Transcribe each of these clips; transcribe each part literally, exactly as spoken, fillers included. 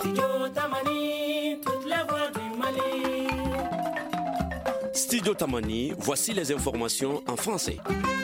Studio Tamani, toute la voix du Mali. Studio Tamani, voici les informations en français.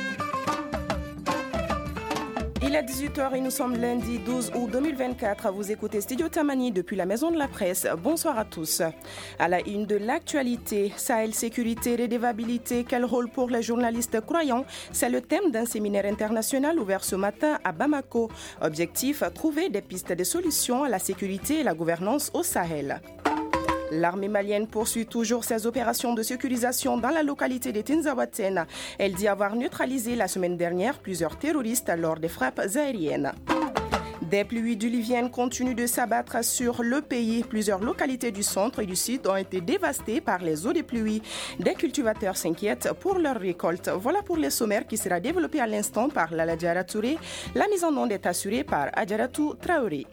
Il est dix-huit heures et nous sommes lundi douze août deux mille vingt-quatre. Vous écoutez Studio Tamani depuis la Maison de la Presse. Bonsoir à tous. À la une de l'actualité, Sahel sécurité, redevabilité, quel rôle pour les journalistes croyants? C'est le thème d'un séminaire international ouvert ce matin à Bamako. Objectif, trouver des pistes de solutions à la sécurité et la gouvernance au Sahel. L'armée malienne poursuit toujours ses opérations de sécurisation dans la localité de Tinzaouaten. Elle dit avoir neutralisé la semaine dernière plusieurs terroristes lors des frappes aériennes. Des pluies diluviennes continuent de s'abattre sur le pays. Plusieurs localités du centre et du sud ont été dévastées par les eaux des pluies. Des cultivateurs s'inquiètent pour leur récolte. Voilà pour les sommaires qui sera développé à l'instant par Lala Diara Touré. La mise en onde est assurée par Adjaratou Traoré.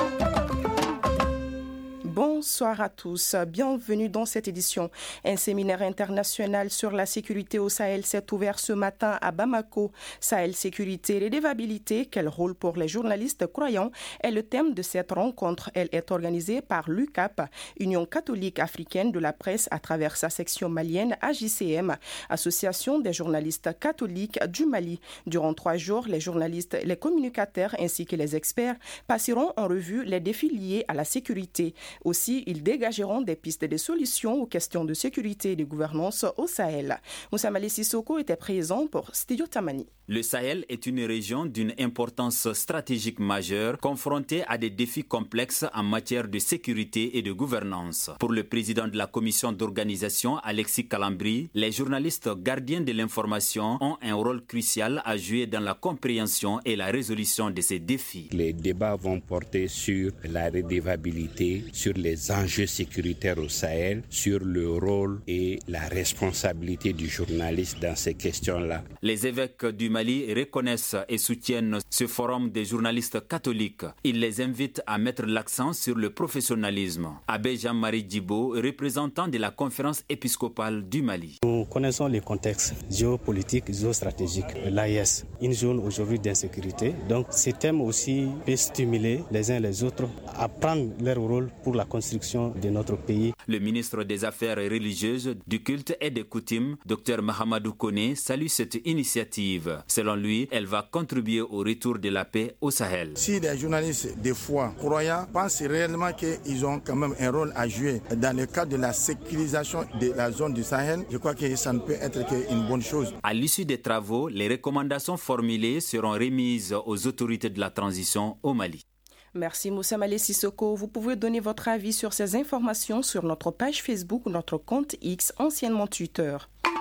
Bonsoir à tous, bienvenue dans cette édition. Un séminaire international sur la sécurité au Sahel s'est ouvert ce matin à Bamako. Sahel sécurité et redevabilité, quel rôle pour les journalistes croyants est le thème de cette rencontre. Elle est organisée par l'U C A P, Union catholique africaine de la presse à travers sa section malienne A J C M, Association des journalistes catholiques du Mali. Durant trois jours, les journalistes, les communicateurs ainsi que les experts passeront en revue les défis liés à la sécurité. Aussi, ils dégageront des pistes de solutions aux questions de sécurité et de gouvernance au Sahel. Moussa Malé Sissoko était présent pour Studio Tamani. Le Sahel est une région d'une importance stratégique majeure, confrontée à des défis complexes en matière de sécurité et de gouvernance. Pour le président de la commission d'organisation, Alexis Kalambri, les journalistes gardiens de l'information ont un rôle crucial à jouer dans la compréhension et la résolution de ces défis. Les débats vont porter sur la redevabilité, sur les enjeux sécuritaires au Sahel, sur le rôle et la responsabilité du journaliste dans ces questions-là. Les évêques du Mali reconnaissent et soutiennent ce forum des journalistes catholiques. Ils les invitent à mettre l'accent sur le professionnalisme. Abbé Jean-Marie Djibo, représentant de la conférence épiscopale du Mali. Nous connaissons les contextes géopolitiques, géostratégiques de l'A E S, une zone aujourd'hui d'insécurité. Donc ces thèmes aussi peuvent stimuler les uns les autres à prendre leur rôle pour la construction de notre pays. Le ministre des Affaires religieuses, du culte et des coutumes, Dr Mahamadou Koné, salue cette initiative. Selon lui, elle va contribuer au retour de la paix au Sahel. Si les journalistes, des fois, croyants, pensent réellement qu'ils ont quand même un rôle à jouer dans le cadre de la sécurisation de la zone du Sahel, je crois que ça ne peut être qu'une bonne chose. À l'issue des travaux, les recommandations formulées seront remises aux autorités de la transition au Mali. Merci Moussa Malé Sissoko. Vous pouvez donner votre avis sur ces informations sur notre page Facebook ou notre compte X, anciennement Twitter.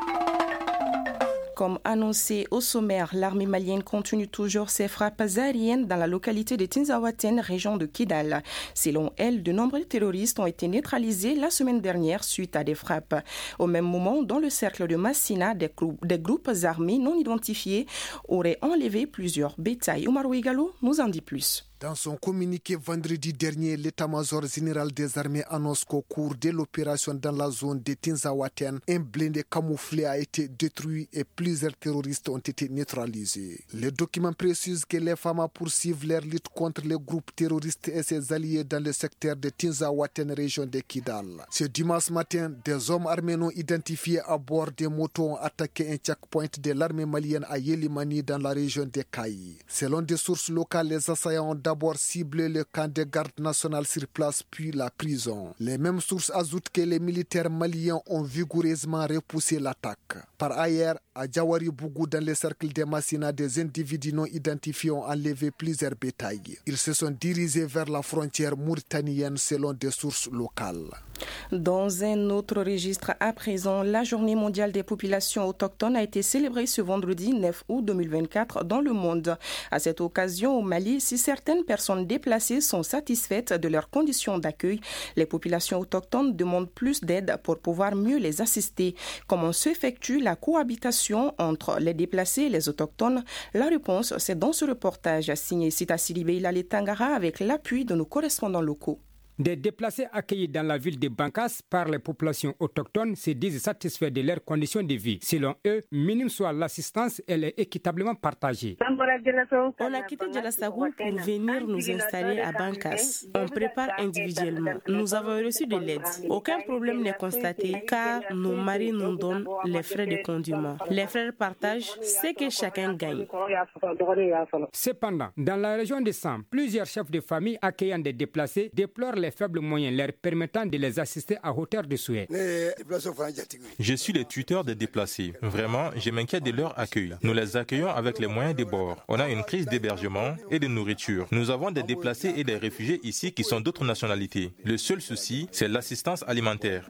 Comme annoncé au sommaire, l'armée malienne continue toujours ses frappes aériennes dans la localité de Tinzaouaten, région de Kidal. Selon elle, de nombreux terroristes ont été neutralisés la semaine dernière suite à des frappes. Au même moment, dans le cercle de Massina, des groupes, des groupes armés non identifiés auraient enlevé plusieurs bétails. Omar Ouigalo nous en dit plus. Dans son communiqué vendredi dernier, l'état-major général des armées annonce qu'au cours de l'opération dans la zone de Tinzaouaten, un blindé camouflé a été détruit et plusieurs terroristes ont été neutralisés. Le document précise que les F A M A poursuivent leur lutte contre les groupes terroristes et ses alliés dans le secteur de Tinzaouaten, région de Kidal. Ce dimanche matin, des hommes armés non identifiés à bord des motos ont attaqué un checkpoint de l'armée malienne à Yelimani dans la région de Kayi. Selon des sources locales, les assaillants ont d'abord ciblé le camp de garde nationale sur place, puis la prison. Les mêmes sources ajoutent que les militaires maliens ont vigoureusement repoussé l'attaque. Par ailleurs, à Djawari Bougou, dans le cercle de Massina, des individus non identifiés ont enlevé plusieurs bétails. Ils se sont dirigés vers la frontière mauritanienne selon des sources locales. Dans un autre registre à présent, la journée mondiale des populations autochtones a été célébrée ce vendredi neuf août deux mille vingt-quatre dans le monde. À cette occasion, au Mali, si certaines personnes déplacées sont satisfaites de leurs conditions d'accueil, les populations autochtones demandent plus d'aide pour pouvoir mieux les assister. Comment s'effectue la cohabitation entre les déplacés et les autochtones? La réponse, c'est dans ce reportage signé Sita Silibé Ilale Tangara avec l'appui de nos correspondants locaux. Des déplacés accueillis dans la ville de Bankas par les populations autochtones se disent satisfaits de leurs conditions de vie. Selon eux, minime soit l'assistance, elle est équitablement partagée. On a quitté Djalasagoum pour venir nous installer à Bankas. On prépare individuellement. Nous avons reçu de l'aide. Aucun problème n'est constaté car nos maris nous donnent les frais de conduite. Les frères partagent ce que chacun gagne. Cependant, dans la région de Sam, plusieurs chefs de famille accueillant des déplacés déplorent les faibles moyens leur permettant de les assister à hauteur de souhait. Je suis le tuteur des déplacés. Vraiment, je m'inquiète de leur accueil. Nous les accueillons avec les moyens des bords. On a une crise d'hébergement et de nourriture. Nous avons des déplacés et des réfugiés ici qui sont d'autres nationalités. Le seul souci, c'est l'assistance alimentaire.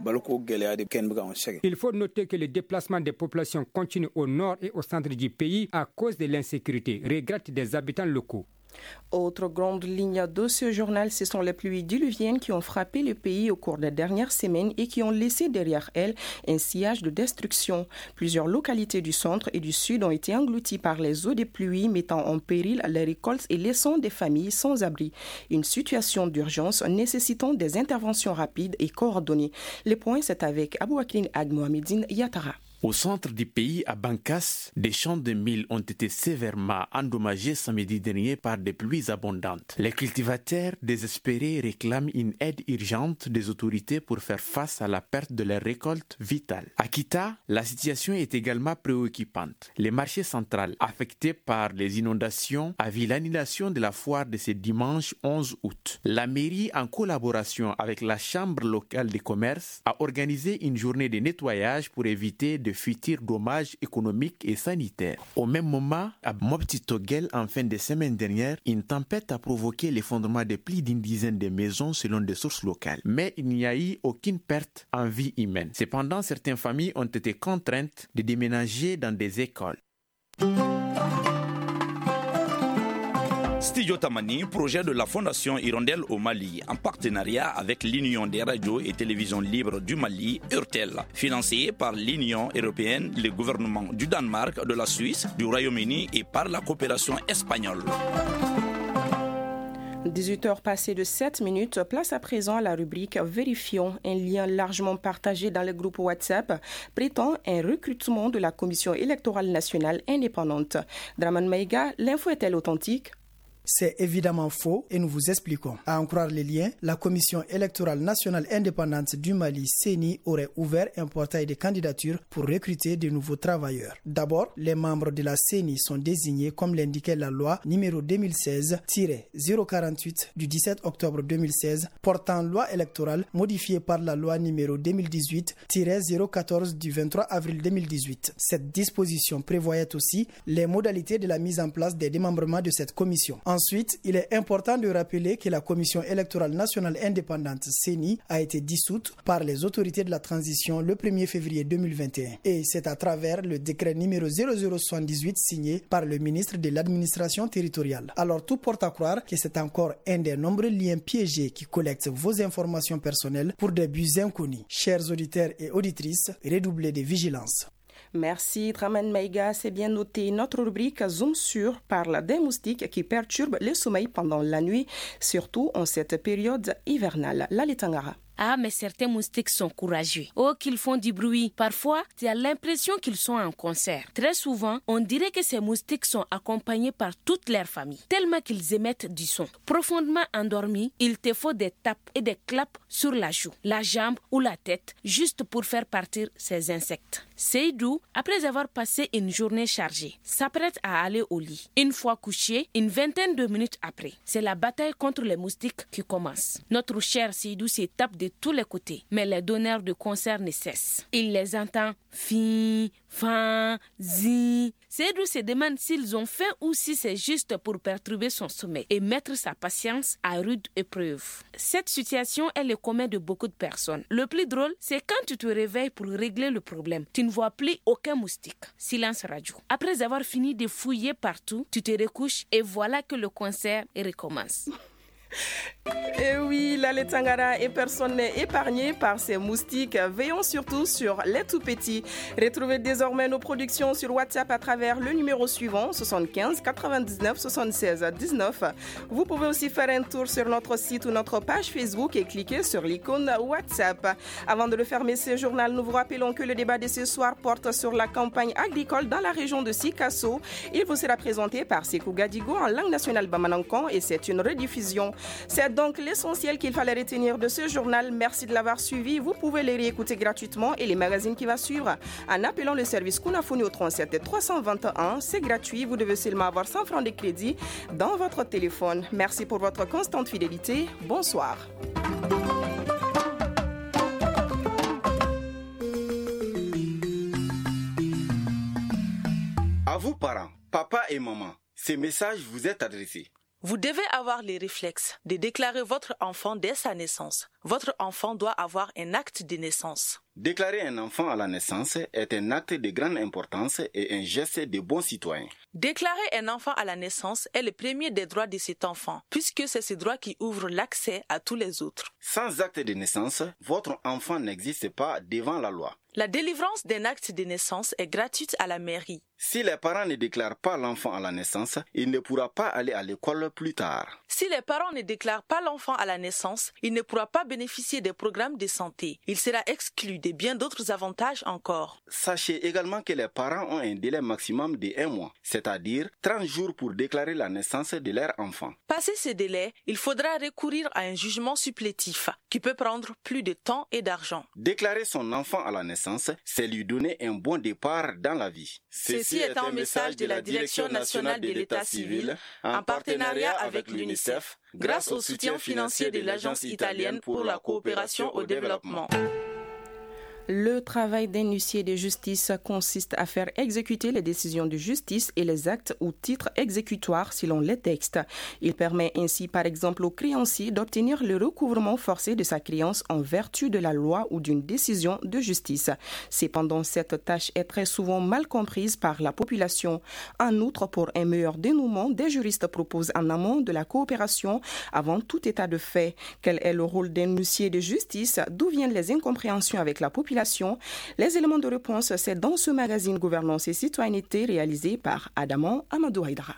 Il faut noter que le déplacement des populations continue au nord et au centre du pays à cause de l'insécurité, regrettent des habitants locaux. Autre grande ligne de ce journal, ce sont les pluies diluviennes qui ont frappé le pays au cours des dernières semaines et qui ont laissé derrière elles un sillage de destruction. Plusieurs localités du centre et du sud ont été englouties par les eaux des pluies, mettant en péril les récoltes et laissant des familles sans abri. Une situation d'urgence nécessitant des interventions rapides et coordonnées. Les points, c'est avec Abouakrine Agmohamedine Yatara. Au centre du pays, à Bankas, des champs de mil ont été sévèrement endommagés samedi dernier par des pluies abondantes. Les cultivateurs désespérés réclament une aide urgente des autorités pour faire face à la perte de leurs récoltes vitales. À Kita, la situation est également préoccupante. Les marchés centrales affectés par les inondations a vu l'annulation de la foire de ce dimanche onze août. La mairie, en collaboration avec la chambre locale des commerces, a organisé une journée de nettoyage pour éviter de de futurs dommages économiques et sanitaires. Au même moment, à Mopti Togel, en fin de semaine dernière, une tempête a provoqué l'effondrement de plus d'une dizaine de maisons selon des sources locales. Mais il n'y a eu aucune perte en vie humaine. Cependant, certaines familles ont été contraintes de déménager dans des écoles. Studio Tamani, projet de la Fondation Hirondelle au Mali, en partenariat avec l'Union des radios et télévisions libres du Mali, URTEL, financé par l'Union européenne, le gouvernement du Danemark, de la Suisse, du Royaume-Uni et par la coopération espagnole. dix-huit heures passées de sept minutes, place à présent à la rubrique Vérifions. Un lien largement partagé dans le groupe WhatsApp prétend un recrutement de la Commission électorale nationale indépendante. Draman Maïga, l'info est-elle authentique? C'est évidemment faux et nous vous expliquons. À en croire les liens, la Commission électorale nationale indépendante du Mali, C E N I, aurait ouvert un portail de candidature pour recruter de nouveaux travailleurs. D'abord, les membres de la C E N I sont désignés comme l'indiquait la loi numéro deux mille seize zéro quarante-huit du dix-sept octobre deux mille seize portant loi électorale modifiée par la loi numéro deux mille dix-huit zéro quatorze du vingt-trois avril deux mille dix-huit. Cette disposition prévoyait aussi les modalités de la mise en place des démembrements de cette commission. Ensuite, il est important de rappeler que la Commission électorale nationale indépendante C E N I a été dissoute par les autorités de la transition le premier février deux mille vingt et un. Et c'est à travers le décret numéro zéro zéro soixante-dix-huit signé par le ministre de l'administration territoriale. Alors tout porte à croire que c'est encore un des nombreux liens piégés qui collectent vos informations personnelles pour des buts inconnus. Chers auditeurs et auditrices, redoublez de vigilance. Merci Draman Maïga, c'est bien noté. Notre rubrique Zoom sur parle des moustiques qui perturbent le sommeil pendant la nuit, surtout en cette période hivernale. Lali Tangara. Ah, mais certains moustiques sont courageux. Oh, qu'ils font du bruit. Parfois, tu as l'impression qu'ils sont en concert. Très souvent, on dirait que ces moustiques sont accompagnés par toute leur famille, tellement qu'ils émettent du son. Profondément endormi, il te faut des tapes et des claps sur la joue, la jambe ou la tête, juste pour faire partir ces insectes. Seydou, après avoir passé une journée chargée, s'apprête à aller au lit. Une fois couché, une vingtaine de minutes après, c'est la bataille contre les moustiques qui commence. Notre cher Seydou se tape de tous les côtés, mais les donneurs de concert ne cessent. Il les entend fi, fa, zi. Seydou se demande s'ils ont faim ou si c'est juste pour perturber son sommeil et mettre sa patience à rude épreuve. Cette situation est le commun de beaucoup de personnes. Le plus drôle, c'est quand tu te réveilles pour régler le problème. Tu ne vois plus aucun moustique. Silence radio. Après avoir fini de fouiller partout, tu te recouches et voilà que le concert recommence. Et oui, l'Allée Tangara et personne n'est épargné par ces moustiques. Veillons surtout sur les tout-petits. Retrouvez désormais nos productions sur WhatsApp à travers le numéro suivant soixante-quinze quatre-vingt-dix-neuf soixante-seize dix-neuf. Vous pouvez aussi faire un tour sur notre site ou notre page Facebook et cliquer sur l'icône WhatsApp. Avant de le fermer ce journal, nous vous rappelons que le débat de ce soir porte sur la campagne agricole dans la région de Sikasso. Il vous sera présenté par Sekou Gadigo en langue nationale bamanankan et c'est une rediffusion. C'est donc l'essentiel qu'il fallait retenir de ce journal. Merci de l'avoir suivi. Vous pouvez les réécouter gratuitement et les magazines qui vont suivre en appelant le service Kunafoni au trente-sept trois cent vingt et un. C'est gratuit. Vous devez seulement avoir cent francs de crédit dans votre téléphone. Merci pour votre constante fidélité. Bonsoir. À vous parents, papa et maman, ces messages vous est adressés. Vous devez avoir les réflexes de déclarer votre enfant dès sa naissance. Votre enfant doit avoir un acte de naissance. Déclarer un enfant à la naissance est un acte de grande importance et un geste de bon citoyen. Déclarer un enfant à la naissance est le premier des droits de cet enfant, puisque c'est ce droit qui ouvre l'accès à tous les autres. Sans acte de naissance, votre enfant n'existe pas devant la loi. La délivrance d'un acte de naissance est gratuite à la mairie. Si les parents ne déclarent pas l'enfant à la naissance, il ne pourra pas aller à l'école plus tard. Si les parents ne déclarent pas l'enfant à la naissance, il ne pourra pas bénéficier des programmes de santé. Il sera exclu de bien d'autres avantages encore. Sachez également que les parents ont un délai maximum de un mois, c'est-à-dire trente jours pour déclarer la naissance de leur enfant. Passé ce délai, il faudra recourir à un jugement supplétif qui peut prendre plus de temps et d'argent. Déclarer son enfant à la naissance, c'est lui donner un bon départ dans la vie. Ceci est un message de la Direction nationale de l'État civil en partenariat avec l'UNICEF, grâce au soutien financier de l'Agence italienne pour la coopération au développement. Le travail d'un huissier de justice consiste à faire exécuter les décisions de justice et les actes ou titres exécutoires selon les textes. Il permet ainsi par exemple au créancier d'obtenir le recouvrement forcé de sa créance en vertu de la loi ou d'une décision de justice. Cependant, cette tâche est très souvent mal comprise par la population. En outre, pour un meilleur dénouement, des juristes proposent en amont de la coopération avant tout état de fait. Quel est le rôle d'un huissier de justice? D'où viennent les incompréhensions avec la population? Les éléments de réponse, c'est dans ce magazine Gouvernance et Citoyenneté réalisé par Adamant Amadou Haïdara.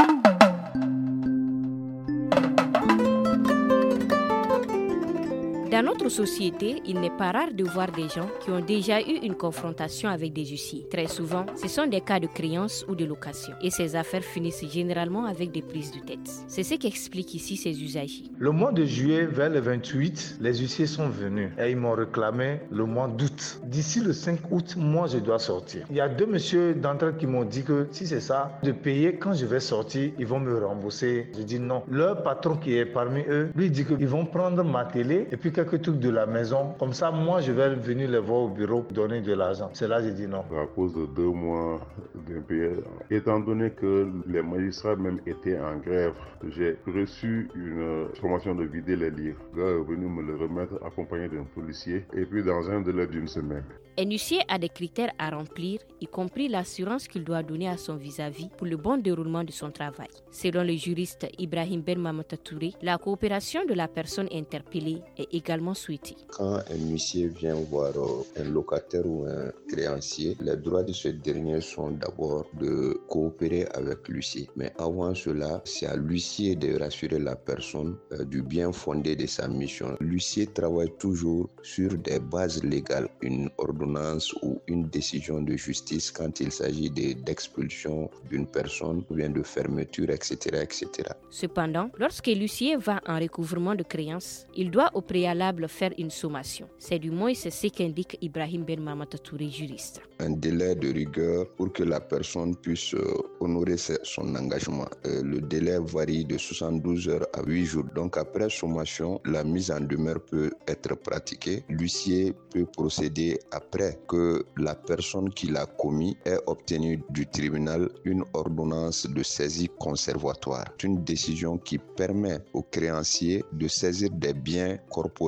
Dans notre société, il n'est pas rare de voir des gens qui ont déjà eu une confrontation avec des huissiers. Très souvent, ce sont des cas de créance ou de location. Et ces affaires finissent généralement avec des prises de tête. C'est ce qu'expliquent ici ces usagers. Le mois de juillet, vers le vingt-huit, les huissiers sont venus et ils m'ont réclamé le mois d'août. D'ici le cinq août, moi, je dois sortir. Il y a deux messieurs d'entre eux qui m'ont dit que si c'est ça, de payer quand je vais sortir, ils vont me rembourser. Je dis non. Leur patron qui est parmi eux, lui dit qu'ils vont prendre ma télé et puis quelques trucs de la maison. Comme ça, moi, je vais venir les voir au bureau pour donner de l'argent. C'est là que j'ai dit non. À cause de deux mois d'impayés, étant donné que les magistrats même étaient en grève, j'ai reçu une formation de vider les livres. Le gars est venu me le remettre accompagné d'un policier et puis dans un délai d'une semaine. Un huissier a des critères à remplir, y compris l'assurance qu'il doit donner à son vis-à-vis pour le bon déroulement de son travail. Selon le juriste Ibrahim Ben Mamata Touré, la coopération de la personne interpellée est également souhaitée. Quand un huissier vient voir un locataire ou un créancier, les droits de ce dernier sont d'abord de coopérer avec l'huissier. Mais avant cela, c'est à l'huissier de rassurer la personne euh, du bien fondé de sa mission. L'huissier travaille toujours sur des bases légales, une ordonnance ou une décision de justice quand il s'agit de, d'expulsion d'une personne ou bien de fermeture, et cetera, et cetera. Cependant, lorsque l'huissier va en recouvrement de créances, il doit au préalable faire une sommation. C'est du moins ce qu'indique Ibrahim Ben Mamata Touré, juriste. Un délai de rigueur pour que la personne puisse euh, honorer son engagement. Euh, le délai varie de soixante-douze heures à huit jours. Donc après sommation, la mise en demeure peut être pratiquée. L'huissier peut procéder après que la personne qui l'a commis ait obtenu du tribunal une ordonnance de saisie conservatoire. C'est une décision qui permet au créancier de saisir des biens corporels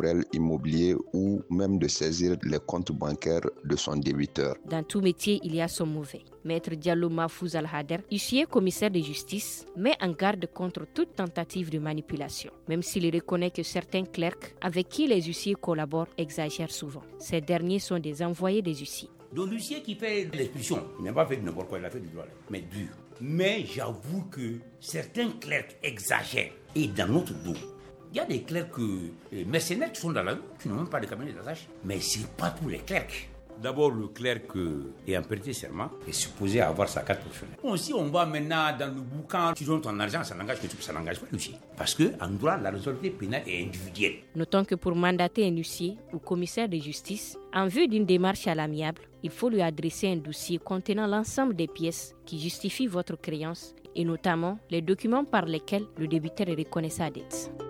temporel immobilier ou même de saisir les comptes bancaires de son débiteur. Dans tout métier, il y a son mauvais. Maître Diallo Mahfouz Al-Hader, huissier commissaire de justice, met en garde contre toute tentative de manipulation, même s'il reconnaît que certains clercs avec qui les huissiers collaborent exagèrent souvent. Ces derniers sont des envoyés des huissiers. Donc l'huissier qui fait l'expulsion, il n'a pas fait de n'importe quoi, il a fait du droit, mais dur. Mais j'avoue que certains clercs exagèrent. Et dans notre dos, il y a des clercs euh, mercenaires qui sont dans la rue, qui n'ont même pas de cabinet d'attache. Mais ce n'est pas tous les clercs. D'abord, le clerc est en prêté serment est supposé avoir sa carte professionnelle. Bon, si on va maintenant dans le boucan, tu donnes ton argent, ça n'engage que tu, ça n'engage pas l'huissier. Parce qu'en droit, la responsabilité pénale est individuelle. Notons que pour mandater un huissier ou commissaire de justice, en vue d'une démarche à l'amiable, il faut lui adresser un dossier contenant l'ensemble des pièces qui justifient votre créance et notamment les documents par lesquels le débiteur reconnaît sa dette.